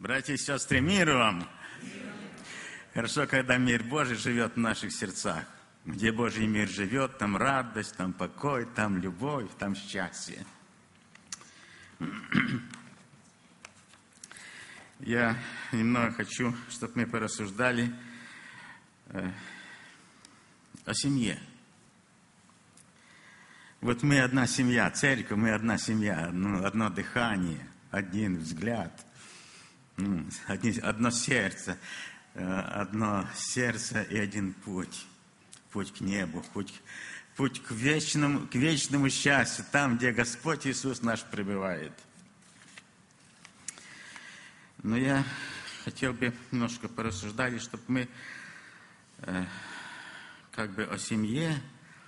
Братья и сестры, мир вам! Хорошо, когда мир Божий живет в наших сердцах. Где Божий мир живет, там радость, там покой, там любовь, там счастье. Я немного хочу, чтобы мы порассуждали о семье. Вот мы одна семья, церковь, мы одна семья, одно дыхание, один взгляд, одно сердце и один путь. Путь к небу, путь к вечному счастью, там, где Господь Иисус наш пребывает. Но я хотел бы немножко порассуждать, чтобы мы о семье.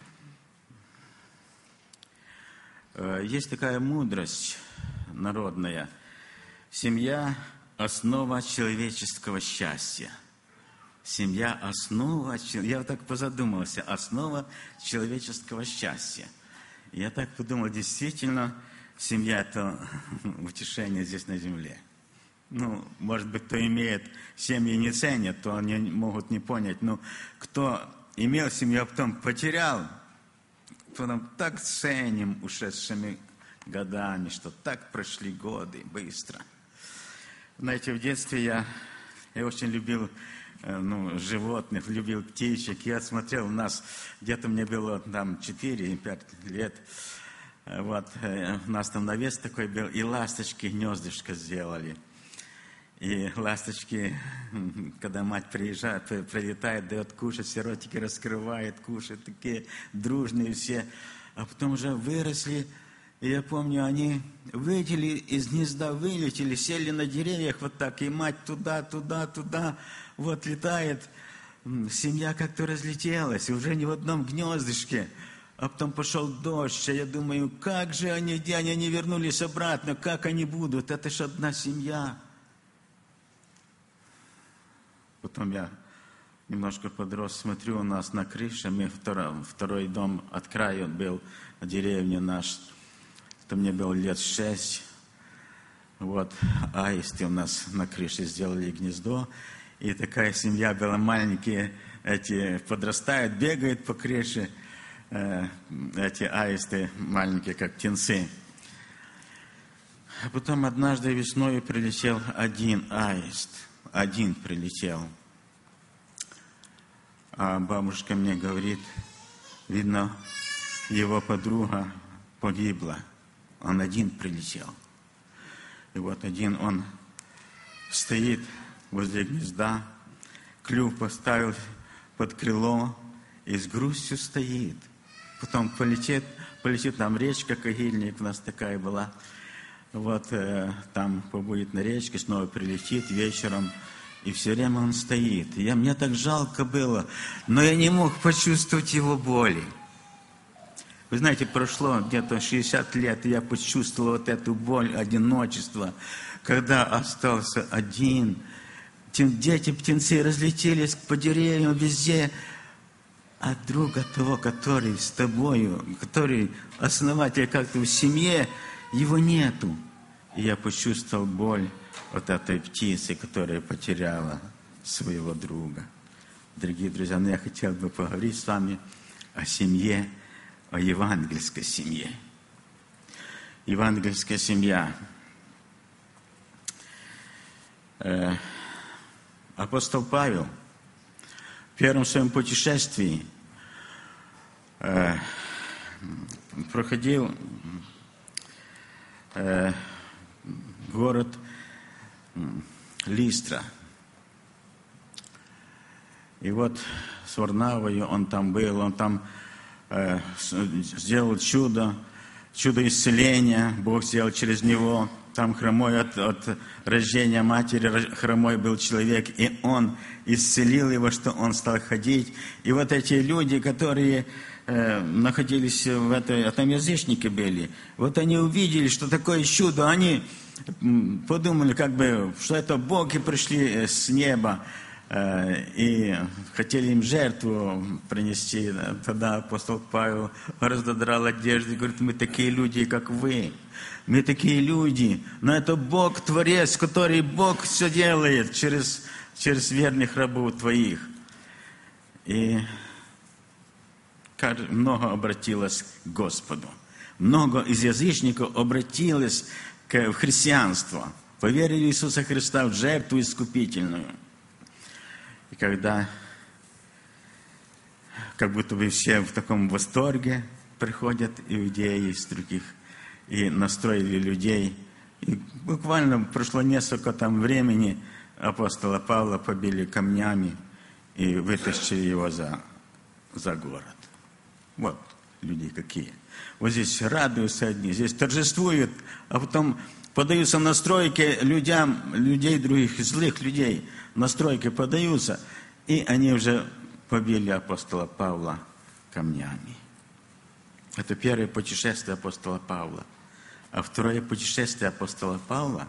Есть такая мудрость народная. Семья – основа человеческого счастья. Семья – основа, я так позадумался, основа человеческого счастья. Я так подумал, действительно, семья – это утешение здесь на земле. Может быть, кто имеет семьи не ценят, то они могут не понять. Но кто имел семью, а потом потерял, то нам так ценим ушедшими годами, что так прошли годы быстро. Знаете, в детстве я очень любил животных, любил птичек. Я смотрел, у нас где-то мне было там 4-5 лет. Вот, у нас там навес такой был, и ласточки гнездышко сделали. И ласточки, когда мать приезжает, прилетает, дает кушать, все ротики раскрывает, кушает, такие дружные все. А потом уже выросли, и я помню, они вылетели из гнезда, вылетели, сели на деревьях вот так, и мать туда, вот летает. Семья как-то разлетелась, уже не в одном гнездышке. А потом пошел дождь, а я думаю, как же они, где они вернулись обратно, как они будут, это ж одна семья. Потом я немножко подрос, смотрю, у нас на крыше, второй дом от краю был, деревня наш, то мне было лет 6. Вот, аисты у нас на крыше сделали гнездо, и такая семья была, маленькие, эти подрастают, бегают по крыше, эти аисты маленькие, как птенцы. А потом однажды весной прилетел один аист. Один прилетел. А бабушка мне говорит, видно, его подруга погибла. Он один прилетел. И вот один он стоит возле гнезда, клюв поставил под крыло и с грустью стоит. Потом полетит там речка Когильник, у нас такая была. Вот там побудет на речке, снова прилетит вечером, и все время он стоит. Мне так жалко было, но я не мог почувствовать его боли. Вы знаете, прошло где-то 60 лет, и я почувствовал вот эту боль, одиночество, когда остался один. Дети, птенцы разлетелись по деревьям везде, а друга того, который с тобою, который основатель как-то в семье, его нету. И я почувствовал боль вот этой птицы, которая потеряла своего друга. Дорогие друзья, я хотел бы поговорить с вами о семье, о евангельской семье. Евангельская семья. Апостол Павел в первом своем путешествии проходил город Листра. И вот с Варнавою он там был, он там сделал чудо исцеления, Бог сделал через него. Там хромой от рождения матери, хромой был человек, и он исцелил его, что он стал ходить. И вот эти люди, которые находились там язычники были, вот они увидели, что такое чудо, они подумали, что это боги пришли с неба, и хотели им жертву принести. Тогда апостол Павел разодрал одежду и говорит: мы такие люди, как вы. Мы такие люди. Но это Бог, Творец, который Бог все делает через верных рабов твоих. И много обратилось к Господу. Много из язычников обратилось в христианство. Поверили в Иисуса Христа, в жертву искупительную. И когда как будто бы все в таком восторге приходят иудеи из других и настроили людей. И буквально прошло несколько времени, апостола Павла побили камнями и вытащили его за город. Вот люди какие. Вот здесь радуются одни, здесь торжествуют, а потом подаются настройки людей других, злых людей. Настройки подаются, и они уже побили апостола Павла камнями. Это первое путешествие апостола Павла. А второе путешествие апостола Павла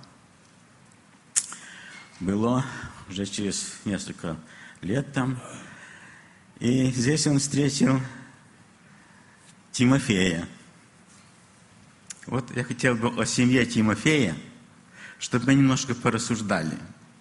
было уже через несколько лет там. И здесь он встретил Тимофея. Вот я хотел бы о семье Тимофея, чтобы мы немножко порассуждали.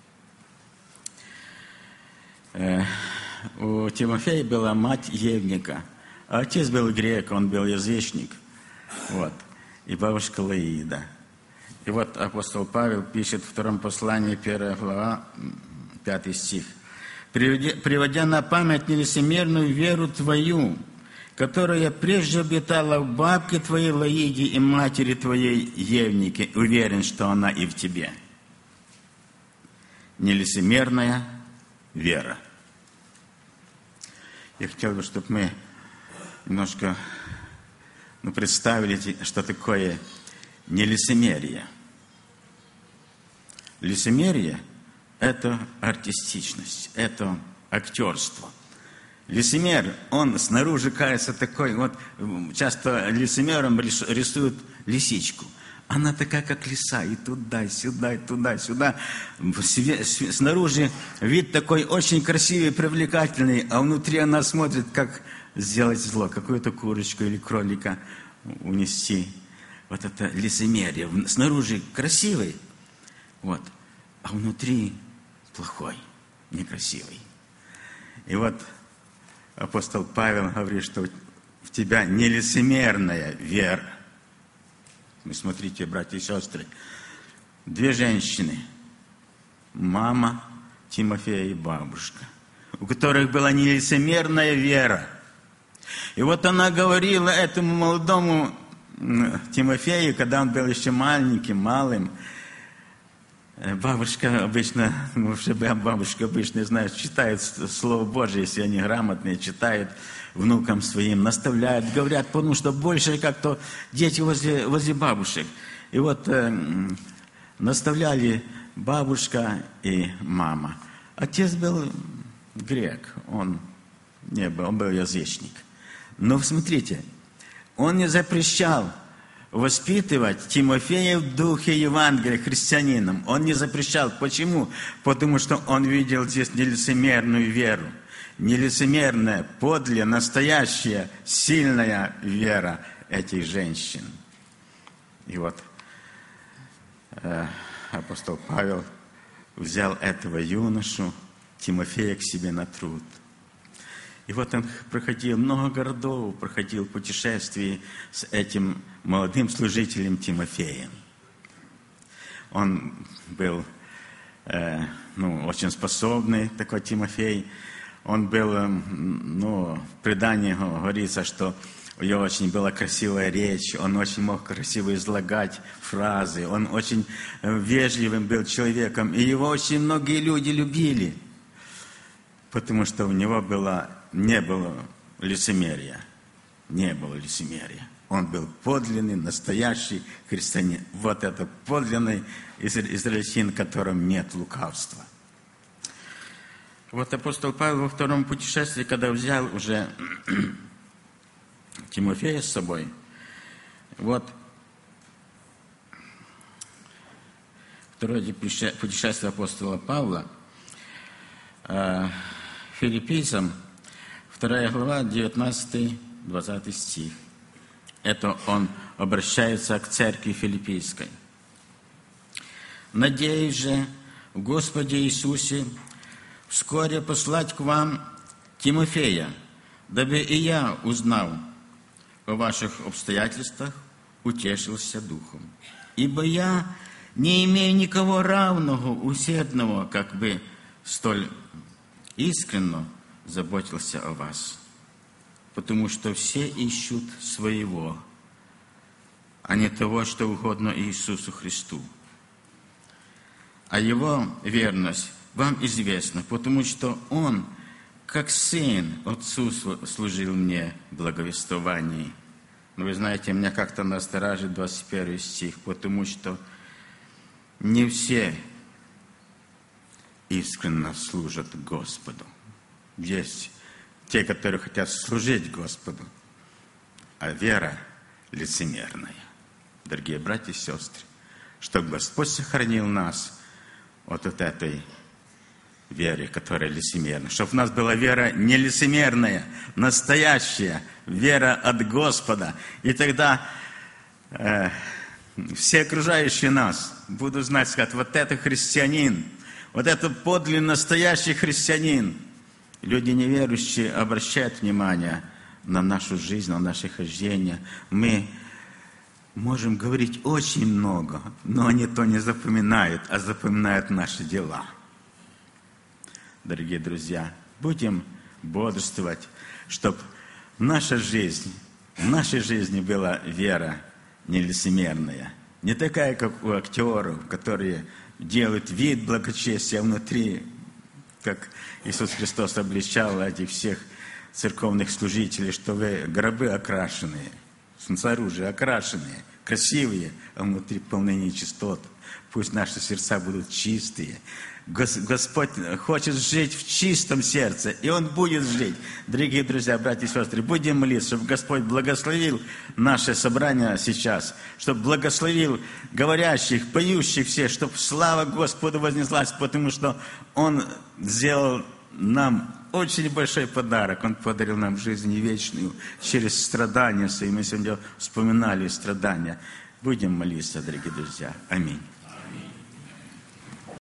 У Тимофея была мать Евника, а отец был грек, он был язычник. Вот. И бабушка Лаида. И вот апостол Павел пишет в втором послании, 1 глава, 5 стих. «Приводя на память нелицемерную веру твою, которая прежде обитала в бабке твоей Лаиде и матери твоей Евнике, уверен, что она и в тебе». Нелицемерная вера. Я хотел бы, чтобы мы немножко представили, что такое нелицемерие. Лицемерие – это артистичность, это актерство. Лицемер, он снаружи кажется такой, вот часто лицемером рисуют лисичку. Она такая, как лиса, и туда, и сюда, и туда, и сюда. Снаружи вид такой очень красивый, привлекательный, а внутри она смотрит, как сделать зло, какую-то курочку или кролика унести. Вот это лицемерие. Снаружи красивый, вот, а внутри плохой, некрасивый. И вот апостол Павел говорит, что в тебя нелицемерная вера. Смотрите, братья и сестры, две женщины, мама Тимофея и бабушка, у которых была нелицемерная вера. И вот она говорила этому молодому Тимофею, когда он был еще маленьким, малым. Бабушка обычно, знает, читает Слово Божие, если они грамотные, читают внукам своим, наставляют, говорят, потому что больше как-то дети возле бабушек. И вот наставляли бабушка и мама. Отец был грек, он был язычник. Но смотрите, он не запрещал воспитывать Тимофея в духе Евангелия христианином. Он не запрещал. Почему? Потому что он видел здесь нелицемерную веру. Нелицемерная, подлинная, настоящая, сильная вера этих женщин. И вот апостол Павел взял этого юношу, Тимофея, к себе на труд. И вот он проходил много городов, проходил путешествия с этим молодым служителем Тимофеем. Он был очень способный, такой Тимофей. Он был, в предании говорится, что у него очень была красивая речь, он очень мог красиво излагать фразы, он очень вежливым был человеком, и его очень многие люди любили, потому что у него не было лицемерия. Не было лицемерия. Он был подлинный, настоящий христианин. Вот это подлинный израильтянин, в котором нет лукавства. Вот апостол Павел во втором путешествии, когда взял уже Тимофея с собой, вот второе путешествие апостола Павла, Филиппийцам, 2 глава, 19-20 стих. Это он обращается к церкви филиппийской. «Надеюсь же в Господе Иисусе вскоре послать к вам Тимофея, дабы и я, узнав о ваших обстоятельствах, утешился духом. Ибо я не имею никого равного, усердного, как бы столь искренно заботился о вас, потому что все ищут своего, а не того, что угодно Иисусу Христу. А Его верность вам известна, потому что Он, как сын, Отцу служил мне в благовествовании». Но вы знаете, меня как-то настораживает 21 стих, потому что не все искренне служат Господу. Есть те, которые хотят служить Господу, а вера лицемерная. Дорогие братья и сестры, чтобы Господь сохранил нас от этой веры, которая лицемерна. Чтобы у нас была вера не лицемерная, настоящая вера от Господа. И тогда все окружающие нас будут знать, сказать, вот это христианин, вот это подлинный настоящий христианин. Люди неверующие обращают внимание на нашу жизнь, на наше хождение. Мы можем говорить очень много, но они то не запоминают, а запоминают наши дела. Дорогие друзья, будем бодрствовать, чтобы в нашей жизни была вера не лицемерная, не такая, как у актеров, которые делают вид благочестия, а внутри, как Иисус Христос обличал этих всех церковных служителей, что вы гробы окрашенные, снаружи окрашенные, красивые, а внутри полны нечистот. Пусть наши сердца будут чистые. Господь хочет жить в чистом сердце, и Он будет жить. Дорогие друзья, братья и сестры, будем молиться, чтобы Господь благословил наше собрание сейчас, чтобы благословил говорящих, поющих все, чтобы слава Господу вознеслась, потому что Он сделал нам очень большой подарок. Он подарил нам жизнь вечную через страдания свои. Мы сегодня вспоминали страдания. Будем молиться, дорогие друзья. Аминь.